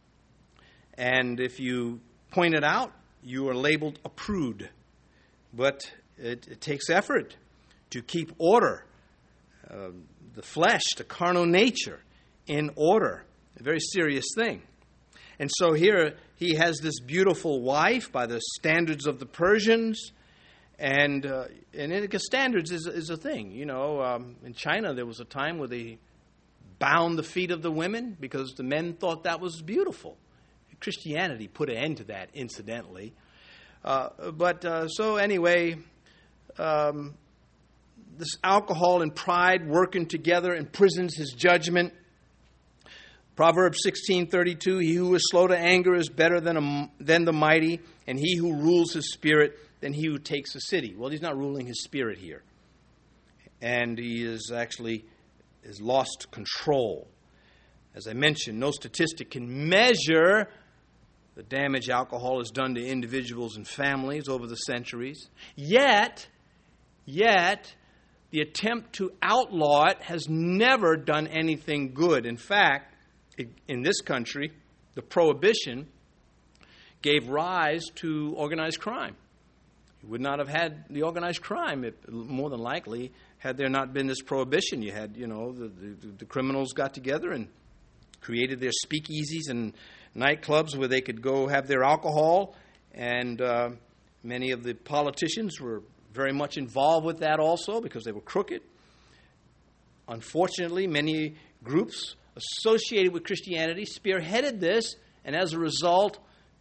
And if you point it out, you are labeled a prude. But it, it takes effort to keep order. Uh, the flesh, the carnal nature, in order. A very serious thing. And so here he has this beautiful wife by the standards of the Persians. And uh, and it, standards is, is a thing. You know, um, in China there was a time where they bound the feet of the women because the men thought that was beautiful. Christianity put an end to that, incidentally. Uh, but uh, so anyway... Um, This alcohol and pride working together imprisons his judgment. Proverbs sixteen thirty-two, he who is slow to anger is better than, a, than the mighty, and he who rules his spirit than he who takes a city. Well, he's not ruling his spirit here. And he is actually has lost control. As I mentioned, no statistic can measure the damage alcohol has done to individuals and families over the centuries. Yet, yet... the attempt to outlaw it has never done anything good. In fact, in this country, the prohibition gave rise to organized crime. You would not have had the organized crime, if, more than likely, had there not been this prohibition. You had, you know, the, the, the criminals got together and created their speakeasies and nightclubs where they could go have their alcohol. And uh, many of the politicians were very much involved with that also because they were crooked. Unfortunately, many groups associated with Christianity spearheaded this, and as a result,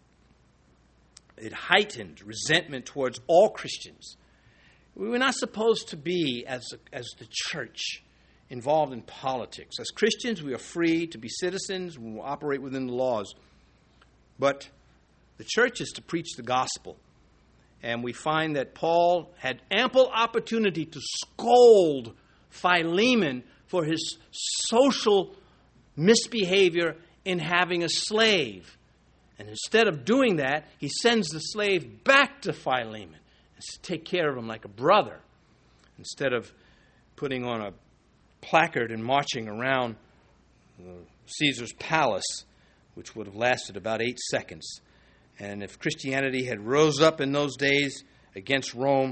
it heightened resentment towards all Christians. We were not supposed to be, as, a, as the church, involved in politics. As Christians, we are free to be citizens, we will operate within the laws. But the church is to preach the gospel. And we find that Paul had ample opportunity to scold Philemon for his social misbehavior in having a slave. And instead of doing that, he sends the slave back to Philemon and to take care of him like a brother, instead of putting on a placard and marching around Caesar's palace, which would have lasted about eight seconds. And if Christianity had rose up in those days against Rome,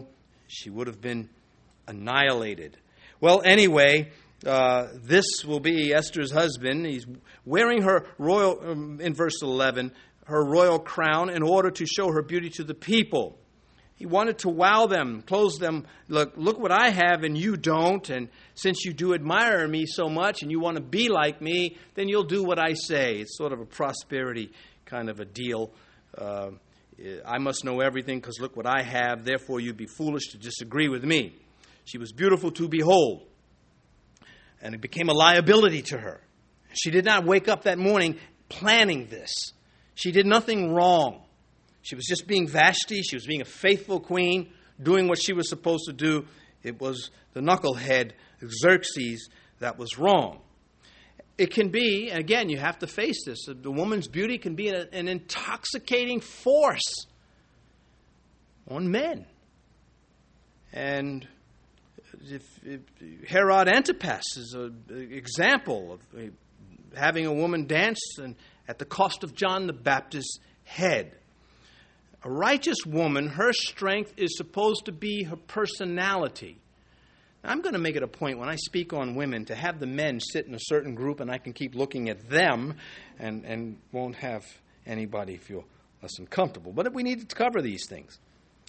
she would have been annihilated. Well, anyway, uh, this will be Esther's husband. He's wearing her royal, um, in verse eleven, her royal crown in order to show her beauty to the people. He wanted to wow them, close them. Look, look what I have and you don't. And since you do admire me so much and you want to be like me, then you'll do what I say. It's sort of a prosperity kind of a deal. Uh, I must know everything because look what I have. Therefore, you'd be foolish to disagree with me. She was beautiful to behold. And it became a liability to her. She did not wake up that morning planning this. She did nothing wrong. She was just being Vashti. She was being a faithful queen, doing what she was supposed to do. It was the knucklehead Xerxes that was wrong. It can be, again, you have to face this. The woman's beauty can be an, an intoxicating force on men. And if, if Herod Antipas is an example of a, having a woman dance and at the cost of John the Baptist's head. A righteous woman, her strength is supposed to be her personality. Now, I'm going to make it a point when I speak on women to have the men sit in a certain group and I can keep looking at them and, and won't have anybody feel less than comfortable. But we need to cover these things.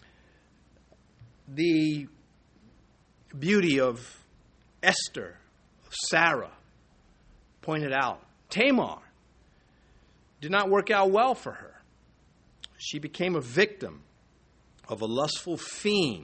The beauty of Esther, of Sarah, pointed out. Tamar did not work out well for her. She became a victim of a lustful fiend.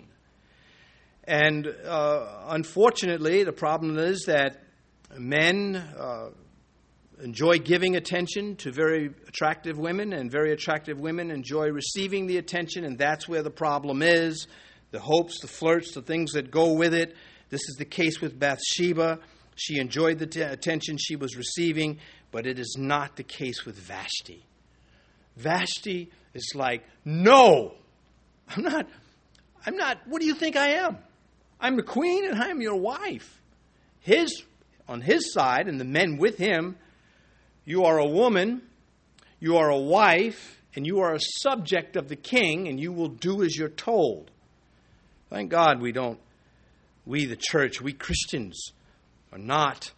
And uh, unfortunately, the problem is that men uh, enjoy giving attention to very attractive women, and very attractive women enjoy receiving the attention, and that's where the problem is. The hopes, the flirts, the things that go with it. This is the case with Bathsheba. She enjoyed the t- attention she was receiving, but it is not the case with Vashti. Vashti is like, no, I'm not, I'm not, what do you think I am? I'm the queen and I am your wife. His, on his side, and the men with him, you are a woman, you are a wife, and you are a subject of the king, and you will do as you're told. Thank God we don't, we the church, we Christians are not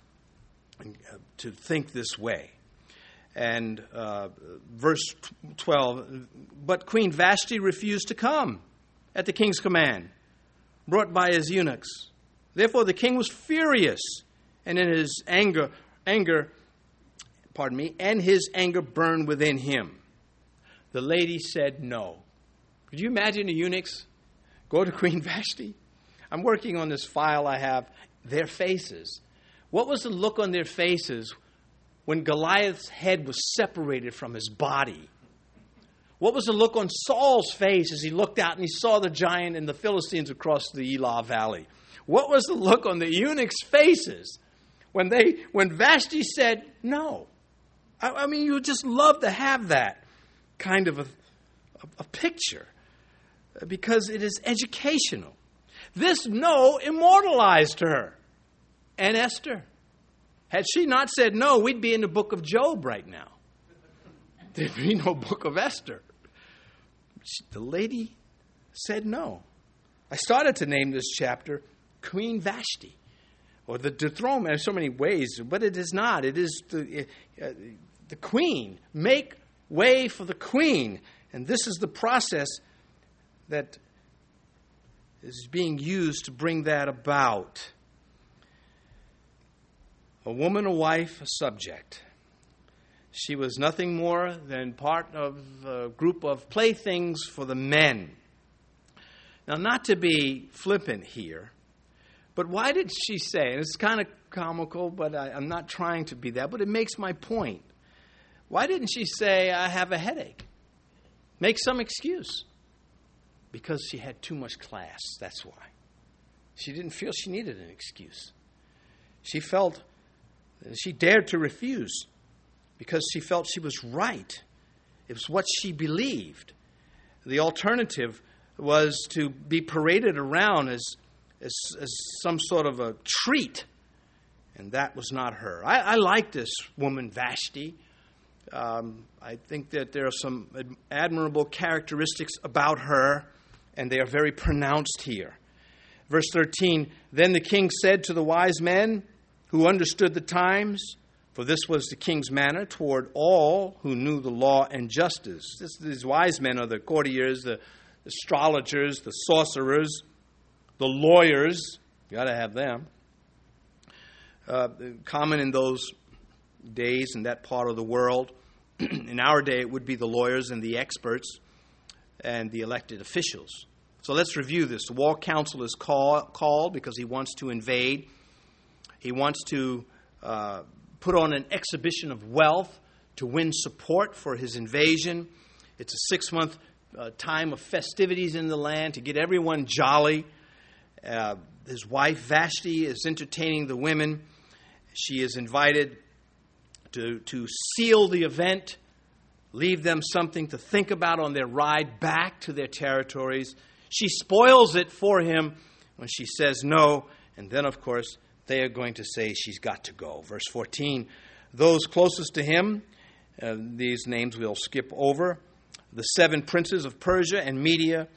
to think this way. And uh, verse twelve, but Queen Vashti refused to come at the king's command, brought by his eunuchs. Therefore the king was furious, and in his anger, anger, pardon me, and his anger burned within him. The lady said no. Could you imagine the eunuchs go to Queen Vashti? I'm working on this file I have, their faces. What was the look on their faces when Goliath's head was separated from his body? What was the look on Saul's face as he looked out and he saw the giant and the Philistines across the Elah Valley? What was the look on the eunuchs' faces when they when Vashti said no? I, I mean, you would just love to have that kind of a, a, a picture because it is educational. This no immortalized her and Esther. Had she not said no, we'd be in the book of Job right now. There'd be no book of Esther. The lady said no. I started to name this chapter Queen Vashti, or the dethronement. There's so many ways, but it is not. It is the, uh, the queen. Make way for the queen. And this is the process that is being used to bring that about. A woman, a wife, a subject. She was nothing more than part of a group of playthings for the men. Now, not to be flippant here, but why did she say, and it's kind of comical, but I, I'm not trying to be that, but it makes my point. Why didn't she say, I have a headache? Make some excuse. Because she had too much class, that's why. She didn't feel she needed an excuse. She felt, she dared to refuse because she felt she was right. It was what she believed. The alternative was to be paraded around as, as, as some sort of a treat, and that was not her. I, I like this woman, Vashti. Um, I think that there are some admirable characteristics about her, and they are very pronounced here. Verse thirteen, then the king said to the wise men who understood the times, for this was the king's manner toward all who knew the law and justice. This, these wise men are the courtiers, the astrologers, the sorcerers, the lawyers. You got to have them. Uh, common in those days in that part of the world. In our day, it would be the lawyers and the experts and the elected officials. So let's review this. The war council is call, called because he wants to invade. He wants to uh, put on an exhibition of wealth to win support for his invasion. It's a six-month uh, time of festivities in the land to get everyone jolly. Uh, his wife, Vashti, is entertaining the women. She is invited to, to seal the event, leave them something to think about on their ride back to their territories. She spoils it for him when she says no. And then, of course, they are going to say she's got to go. Verse fourteen, those closest to him, uh, these names we'll skip over, the seven princes of Persia and Media,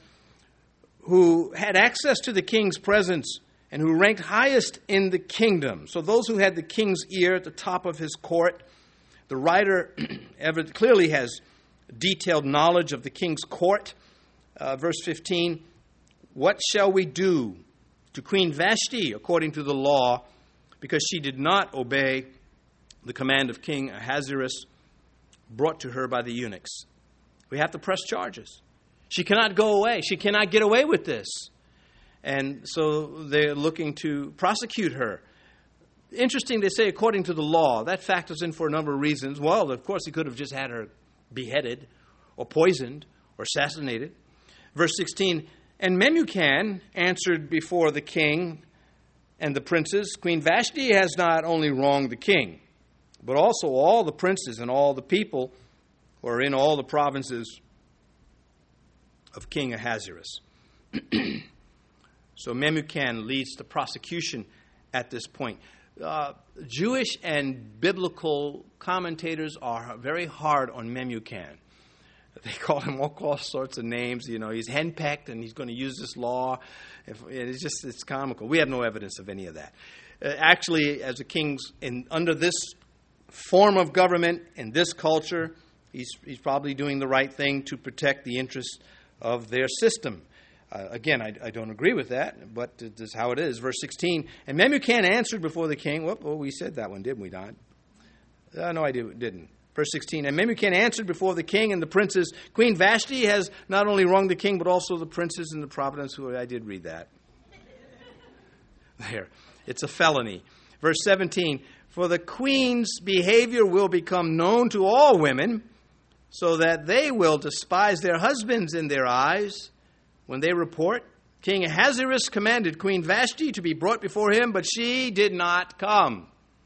who had access to the king's presence and who ranked highest in the kingdom. So those who had the king's ear at the top of his court. The writer ever clearly has detailed knowledge of the king's court. Uh, verse fifteen, what shall we do to Queen Vashti according to the law, because she did not obey the command of King Ahasuerus brought to her by the eunuchs? We have to press charges. She cannot go away. She cannot get away with this. And so they're looking to prosecute her. Interesting, they say according to the law. That factors in for a number of reasons. Well, of course, he could have just had her beheaded or poisoned or assassinated. Verse sixteen, and Memucan answered before the king and the princes, Queen Vashti has not only wronged the king, but also all the princes and all the people who are in all the provinces of King Ahasuerus. So Memucan leads the prosecution at this point. Uh, Jewish and biblical commentators are very hard on Memucan. They call him all sorts of names. You know, he's henpecked and he's going to use this law. It's just, it's comical. We have no evidence of any of that. Uh, actually, as a king's, in, under this form of government, in this culture, he's, he's probably doing the right thing to protect the interests of their system. Uh, again, I, I don't agree with that, but this is how it is. Verse sixteen, and Memucan answered before the king. Whoop, oh, we said that one, didn't we, Don? Uh, no, I did, didn't. Verse sixteen, and Memucan answered before the king and the princes, Queen Vashti has not only wronged the king, but also the princes in the province. Who I did read that. There. It's a felony. Verse seventeen, for the queen's behavior will become known to all women, so that they will despise their husbands in their eyes. When they report, King Ahasuerus commanded Queen Vashti to be brought before him, but she did not come.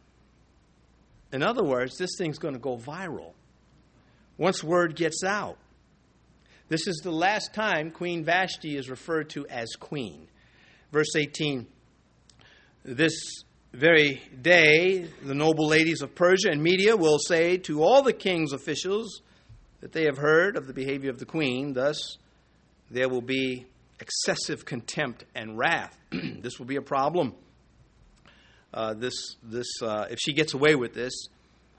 In other words, this thing's going to go viral once word gets out. This is the last time Queen Vashti is referred to as queen. Verse eighteen, this very day, the noble ladies of Persia and Media will say to all the king's officials that they have heard of the behavior of the queen. Thus, there will be excessive contempt and wrath. This will be a problem. Uh, this, this, uh, if she gets away with this,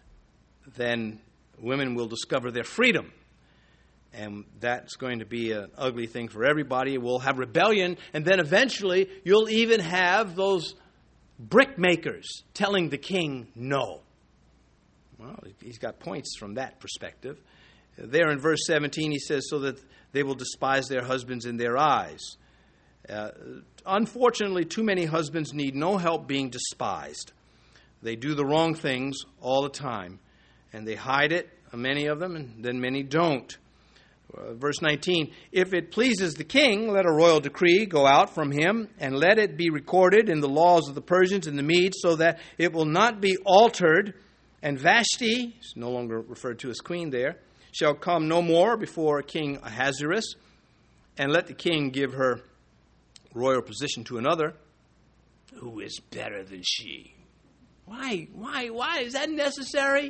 then women will discover their freedom. And that's going to be an ugly thing for everybody. We'll have rebellion, and then eventually you'll even have those brickmakers telling the king no. Well, he's got points from that perspective. There in verse seventeen, he says, so that they will despise their husbands in their eyes. Uh, unfortunately, too many husbands need no help being despised. They do the wrong things all the time, and they hide it, many of them, and then many don't. Uh, verse nineteen, if it pleases the king, let a royal decree go out from him, and let it be recorded in the laws of the Persians and the Medes, so that it will not be altered, and Vashti, is no longer referred to as queen there, shall come no more before King Ahasuerus, and let the king give her royal position to another who is better than she. Why? Why? Why? Is that necessary?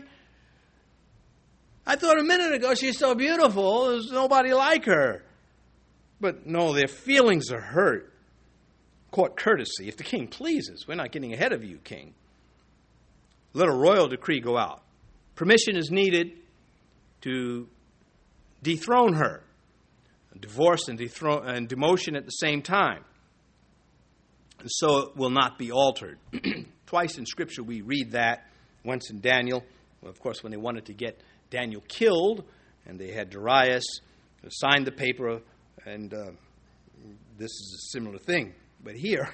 I thought a minute ago she's so beautiful, there's nobody like her. But no, their feelings are hurt court courtesy. If the king pleases, we're not getting ahead of you, king. Let a royal decree go out. Permission is needed to dethrone her. Divorce and, dethrone, and demotion at the same time. And so it will not be altered. Twice in Scripture we read that. Once in Daniel, well, of course, when they wanted to get Daniel killed, and they had Darius sign the paper, and uh, this is a similar thing. But here,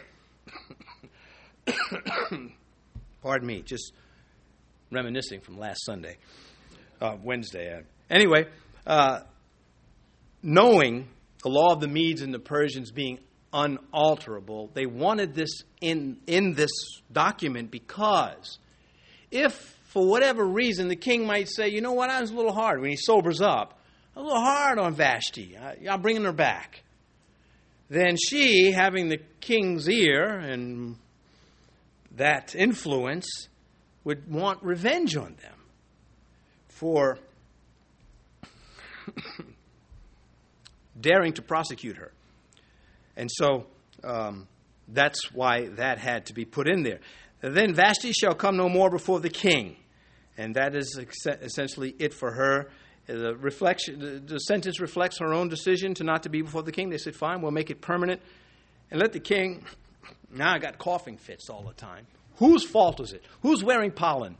pardon me, just reminiscing from last Sunday, uh, Wednesday. Uh, anyway, uh, knowing the law of the Medes and the Persians being unalterable, they wanted this in, in this document because if, for whatever reason, the king might say, you know what, I was a little hard when he sobers up, a little hard on Vashti, I, I'm bringing her back. Then she, having the king's ear and that influence, would want revenge on them for daring to prosecute her. And so um, that's why that had to be put in there. Then Vashti shall come no more before the king. And that is ex- essentially it for her. The reflection, the, the sentence reflects her own decision to not to be before the king. They said, fine, we'll make it permanent. And let the king, now I got coughing fits all the time. Whose fault is it? Who's wearing pollen?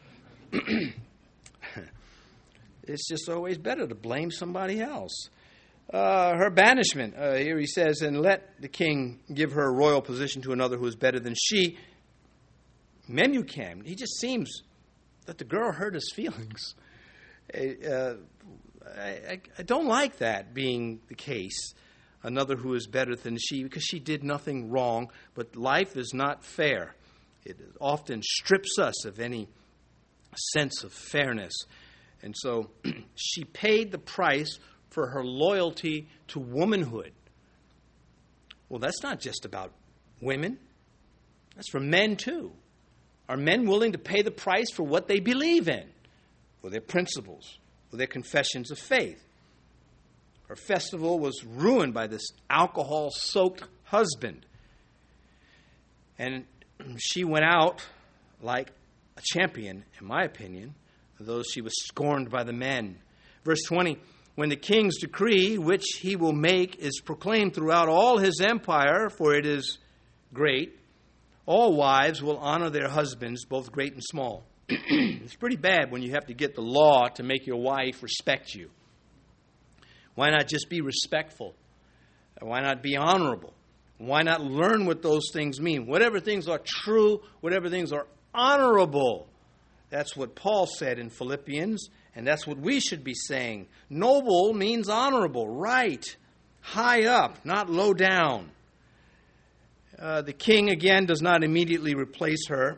It's just always better to blame somebody else. Uh, her banishment, uh, here he says, and let the king give her a royal position to another who is better than she. Memucan, he just seems that the girl hurt his feelings. Uh, I, I don't like that being the case. Another who is better than she, because she did nothing wrong, but life is not fair. It often strips us of any sense of fairness. And so she paid the price for her loyalty to womanhood. Well, that's not just about women. That's for men too. Are men willing to pay the price for what they believe in, for their principles, for their confessions of faith? Her festival was ruined by this alcohol-soaked husband. And she went out like a champion, in my opinion, though she was scorned by the men. Verse twenty, when the king's decree, which he will make, is proclaimed throughout all his empire, for it is great, all wives will honor their husbands, both great and small. It's pretty bad when you have to get the law to make your wife respect you. Why not just be respectful? Why not be honorable? Why not learn what those things mean? Whatever things are true, whatever things are honorable. That's what Paul said in Philippians, and that's what we should be saying. Noble means honorable, right, high up, not low down. Uh, the king, again, does not immediately replace her.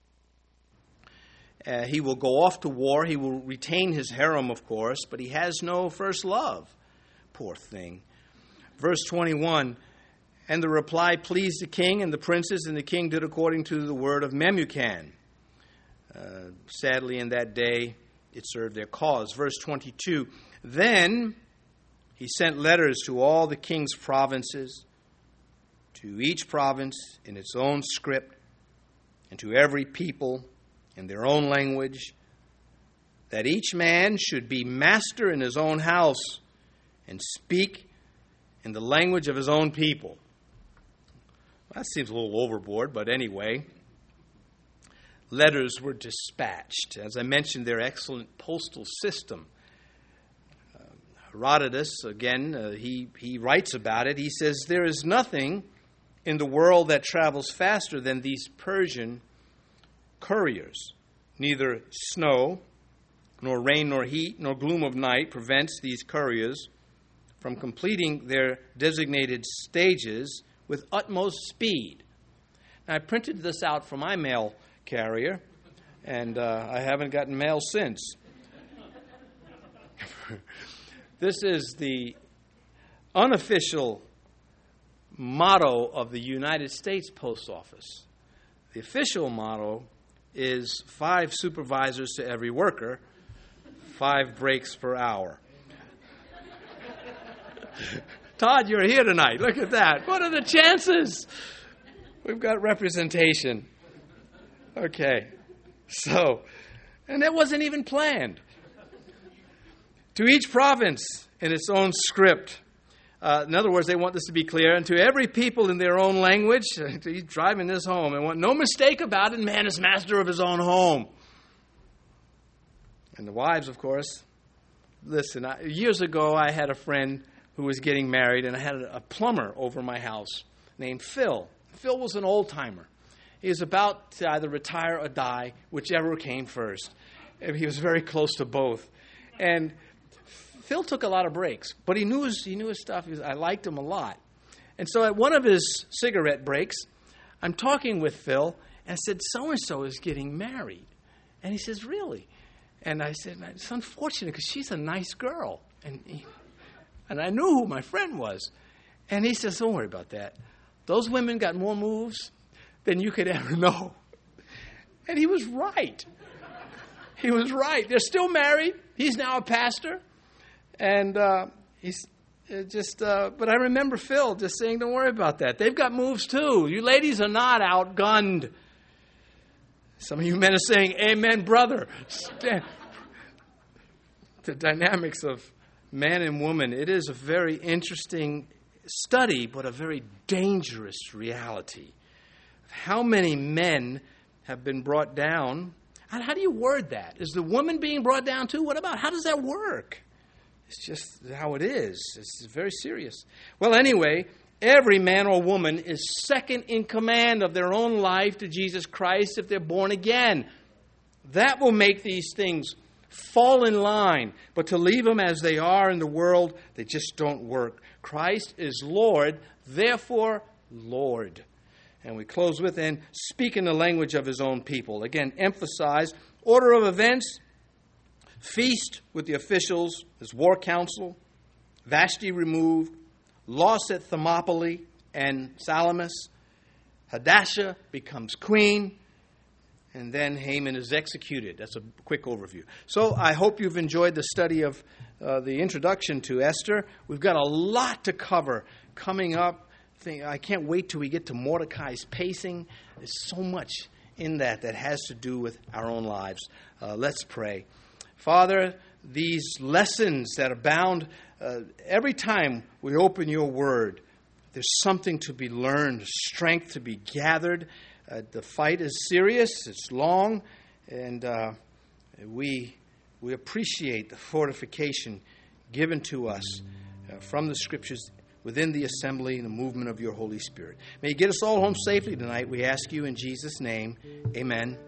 uh, he will go off to war. He will retain his harem, of course, but he has no first love. Poor thing. Verse twenty-one, and the reply pleased the king and the princes, and the king did according to the word of Memucan. Uh, sadly, in that day, it served their cause. Verse twenty-two, then he sent letters to all the king's provinces, to each province in its own script, and to every people in their own language, that each man should be master in his own house and speak in the language of his own people. That seems a little overboard, but anyway. Letters were dispatched. As I mentioned, their excellent postal system. Uh, Herodotus, again, uh, he, he writes about it. He says, there is nothing in the world that travels faster than these Persian couriers. Neither snow, nor rain, nor heat, nor gloom of night prevents these couriers from completing their designated stages with utmost speed. Now, I printed this out for my mail carrier, and uh, I haven't gotten mail since. This is the unofficial motto of the United States Post Office. The official motto is five supervisors to every worker, five breaks per hour. Todd, you're here tonight. Look at that. What are the chances? We've got representation. Okay. So, and that wasn't even planned. To each province in its own script. Uh, in other words, they want this to be clear. And to every people in their own language. He's driving this home. And want no mistake about it. Man is master of his own home. And the wives, of course. Listen, I, years ago, I had a friend who was getting married. And I had a, a plumber over my house named Phil. Phil was an old-timer. He was about to either retire or die, whichever came first. And he was very close to both. And Phil took a lot of breaks, but he knew his, he knew his stuff. He was, I liked him a lot. And so at one of his cigarette breaks, I'm talking with Phil, and I said, so-and-so is getting married. And he says, really? And I said, it's unfortunate because she's a nice girl. And, he, and I knew who my friend was. And he says, don't worry about that. Those women got more moves than you could ever know. And he was right. He was right. They're still married. He's now a pastor. And uh, he's just, uh, but I remember Phil just saying, don't worry about that. They've got moves too. You ladies are not outgunned. Some of you men are saying, amen, brother. The dynamics of man and woman, it is a very interesting study, but a very dangerous reality. How many men have been brought down? And how do you word that? Is the woman being brought down too? What about, how does that work? It's just how it is. It's very serious. Well, anyway, every man or woman is second in command of their own life to Jesus Christ if they're born again. That will make these things fall in line. But to leave them as they are in the world, they just don't work. Christ is Lord, therefore Lord. And we close with, and speak in the language of his own people. Again, emphasize order of events. Feast with the officials, his war council, Vashti removed, loss at Thermopylae and Salamis, Hadassah becomes queen, and then Haman is executed. That's a quick overview. So I hope you've enjoyed the study of uh, the introduction to Esther. We've got a lot to cover coming up. I can't wait till we get to Mordecai's pacing. There's so much in that that has to do with our own lives. Uh, let's pray. Father, these lessons that abound, uh, every time we open your word, there's something to be learned, strength to be gathered. Uh, the fight is serious, it's long, and uh, we we appreciate the fortification given to us uh, from the Scriptures within the assembly and the movement of your Holy Spirit. May you get us all home safely tonight, we ask you in Jesus' name. Amen.